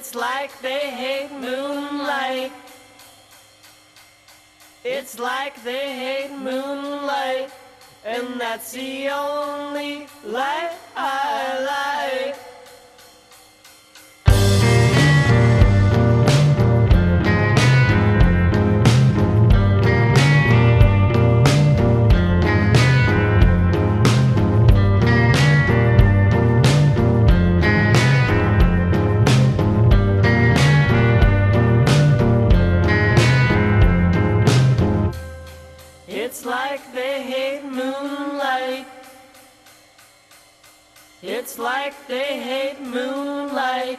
It's like they hate moonlight. It's like they hate moonlight. And that's the only light I like. It's like they hate moonlight. It's like they hate moonlight.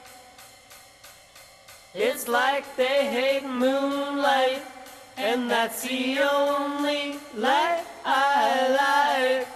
It's like they hate moonlight. And that's the only light I like.